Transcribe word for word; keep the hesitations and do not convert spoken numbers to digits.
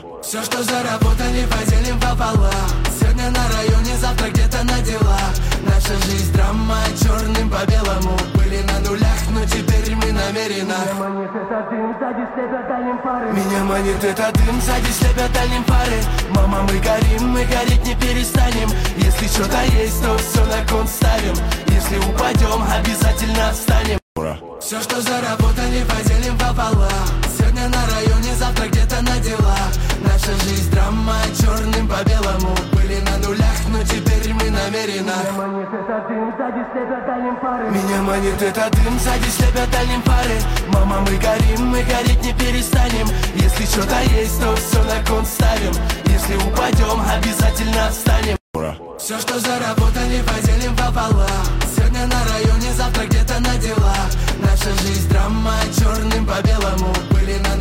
Все, что заработали, поделим пополам. Сегодня на районе, завтра где-то на делах. Наша жизнь драма, черным по белому. Были на нулях, но теперь мы намеренно. Меня манит этот дым, сзади слепят дальним пары. Меня манит этот дым, сзади слепят дальним пары. Мама, мы горим, мы гореть не перестанем. Если что-то есть, то все на кон ставим. Если упадем, обязательно встанем. Все, что заработали, поделим пополам. Сегодня на районе, завтра где-то на делах. Наша жизнь драма, черным по белому. Были на нулях, но теперь мы намеренно. Меня манит этот дым, сзади слепят дальним пары. Меня манит этот дым, сзади слепят дальним пары. Мама, мы горим, мы гореть не перестанем. Если что-то есть, то все на кон ставим. Если упадем, обязательно встанем. Все, что заработали, поделим пополам. Сегодня на районе, завтра где-то на делах. Наша жизнь драма, черным по белому. Были на